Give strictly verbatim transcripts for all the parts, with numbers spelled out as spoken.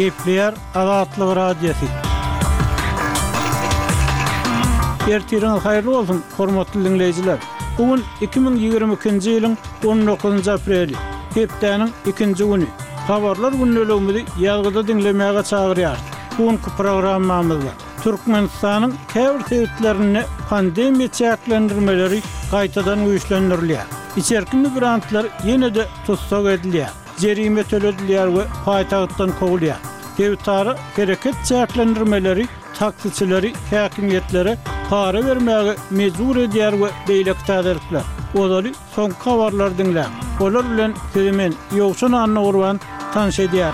Kepler Azatlyk Radiosu. Ertiriniz hayırlı olsun, hormatly dinleyijiler. Bugün iki bin ýygrimi ikinji ýylyň on dokuzynjy apreli, hepdeniň ikinji güni. Habarlar günnäligimizi ýazgyda dinlemäge çagyrýar. Bugünkü programmamyzda Türkmenistanyň käbir täwitlerini pandemiýa çäklendirmeleri gaýtadan güýçlendirilýär. İçerki migrantlar ýene-de tutsak edilýär. Jerime töledilýär we paýtagtdan kowulýar. Täwitleri hereket çäklendirmeleri taksiçileri häkimiýetlere para bermäge mejbur edýär we beýlekdädirler. Olary soň habarlar dinlä. Olar bilen sizimen ýogşun anna urban tanış edýär.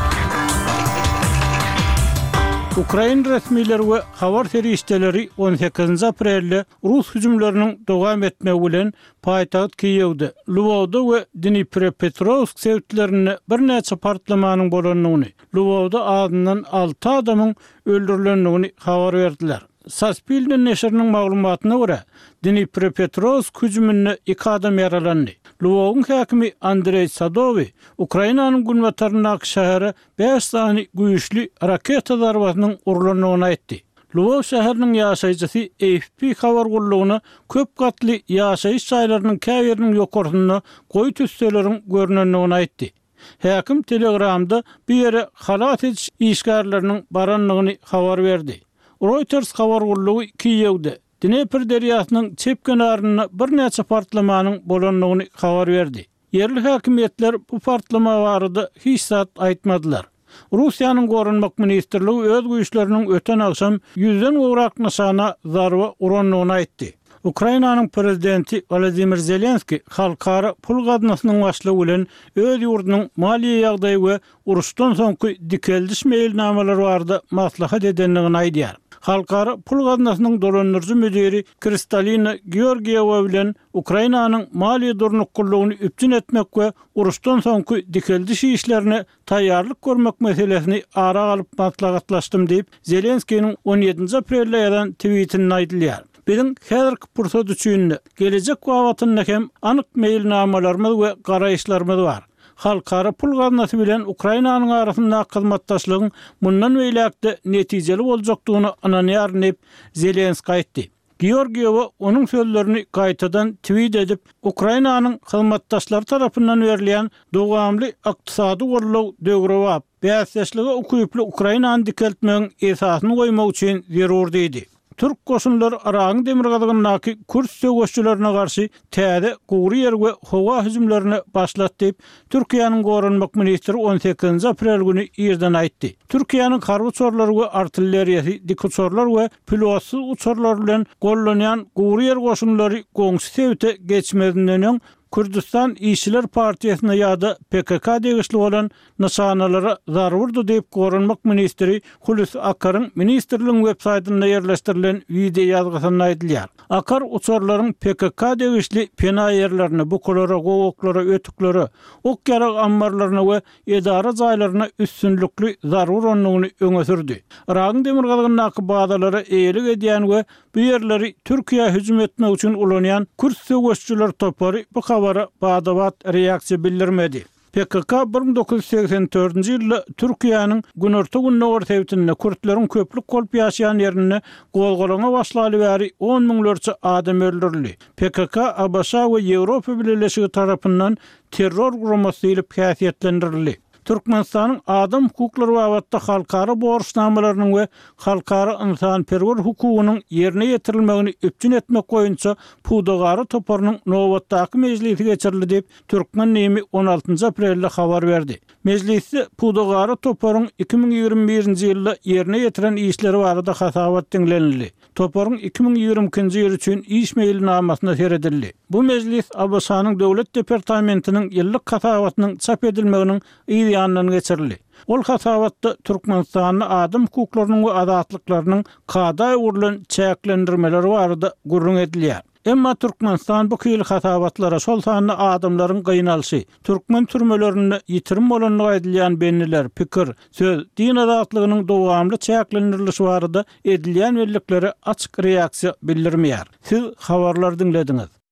Ukraina resmileri we habar terişdeleri on sekizinji aprelde Rus hüjümleriniň dowam etmegi bilen paýtagat Kiýewde, Lwowda we Dnipropetrovsk sewtlerini bir näçe partlamanyň bolanyny, Lwowda adyndan alty adamyň öldürilendigini habar berdiler. Saspilni neşriniň maglumatyna görä, Dnipropetrovsk hüjüminde iki adam yaralandy. Lwow'un häkimi Andrey Sadowy, Ukrainanyň günbatyrynyň şäheri beş sany güýçli raketa zarbatynyň urulanyny aýtdy. Lwow şäheriniň ýaşaýjysy A F P habar gurulugyna köp gatly ýaşaýyş çaýlarynyň käbiriniň ýokarsyna goý tüsseleriň görnenligini aýtdy. Häkim Telegramda bir ýere halat ediş işgärleriniň baranlygyny habar berdi. Reuters habar gurulugy Kiýewde Dnepr derýasynyň çep kenaryna bir näçe partlamanyň bolanlygyny habar berdi. Yerli häkimiýetler bu partlama barada hiç zat aýtmadylar. Russiýanyň gorunmak ministrligi öz güýçleriniň öten akşam yüzden gowrak nysana zarba uranlygyny aýtdy. Ukrainanyň prezidenti Volodymyr Zelenski halkara pul gadnasynyň başlygy bilen öz ýurdunyň maliýe ýagdaýy we uruşdan soňky dikeldiş meýilnamalary barada maslahat edenligini aýdýar. Halkara pul gadnasynyň dolandyrjy müdiri Kristalina Georgieva bilen Ukrainanyň maliýe durnuklugyny üpçün etmek we uruşdan soňky dikeldiş işlerine taýýarlyk görmek meselesini ara alyp maslahatlaşdym diýip Zelenskiň on ýedinji aprelde ýazan tweetinde aýdylýar. Bizim häzirki pursat üçin gelecek wagtyna hem anyk meýilnamalarymyz we garaýşlarymyz bar. Halkara pul gadnasy bilen Ukrainanyň arasynda hyzmatdaşlygyň mundan beýlekde netijeli boljakdygyny ananýar diýip Zelenski aýtdy. Georgieva onun sözlerini gaýtadan tweet edip, Ukrainanyň hyzmatdaşlary tarapyndan berilýän dowamly ykdysady gorlaw döwrewap, bäsleşligi ukuyuply Ukrainany dikeltmegiň esasyny goýmak üçin zerur diýdi. Türk goşunlary Aragyň demirgazygynyňky Kürt söwüşçülerine garşy täze gowry ýer we howa hüjümlerini başlatdy diýip Türkiýanyň gorunmak ministri on sekizinji aprel güni ýerden aýtdy. Türkiýanyň harby uçurlary we artilleriýasy, dik uçurlar we pilotsuz uçurlar bilen gollanýan gowry ýer goşunlary goňsy sewte geçmedinden Kürdistan İşçiler Partiýasyna ýa-da P K K degişli bolan nysanalara zarar wurdy diýip gorunmak ministri Hulusi Akar'ın ministrligiň web saýtyna ýerleşdirilen video ýazgysyna aýdylýar. Akar uçurlaryň P K K degişli pena ýerlerini, bukulara, gowoklara, ötüklere, ok ýarag ambarlaryna we edara jaýlaryna üstünlikli zarar wuranyny öňe sürdi. Aragyň demirgazygynyňky badalary eýelik edýän we bu ýerleri Türkiýe hüjüm etmek üçin ulanýan Kürt söwüşçüler topary bu habara badabat reaksiýa bildirmedi. P K K bir bin dokuz yüz seksen dördünji ýylda Türkiýanyň günorta günnäwr täwitinde Kürtleriň köplük bolup ýaşaýan ýerini golgolana başlaly bäri on miňlerçe adam öldürildi. P K K, A B S we Ýewropa Birleşigi tarapyndan terror guramasy diýilip häsiýetlendirildi. Türkmenistanyň adam hukuklary babatda halkara borçnamalarynyň we halkara insanperwer hukugynyň ýerine ýetirilmegini öpçün etmek goýunça Pudagary toparynyň nowatdaky mejlisi geçirildi diýip Türkmenlimi on altynjy aprelde habar berdi. Mejlisi Pudagary toparynyň iki bin ýygrimi birinji ýylda ýerine ýetiren işleri barada hasabat dinlenildi. Toparyň iki bin ýygrimi ikinji ýyl üçin iş meýilnamasyna seredildi. Bu mejlis A B S-nyň döwlet departamentiniň ýyllyk hasabatynyň çap edilmeginiň ýandan geçirildi. Ol hasabatda Türkmenistanyň adam hukuklarynyň we azatlyklarynyň kada urulan çäklendirmeleri barada gurrun edilýär. Emma Türkmenistan bu kyl hasabatlara şol sanly adamlaryň gynalşy, türkmen türmelerini ýitirim bolanlygy edilýän benniler, pikir, söz, din azatlygynyň dowamly çäklendirilişi barada edilýän welliklere açyk reaksiýa bildirmeýär. Siz habarlar dinlediňiz.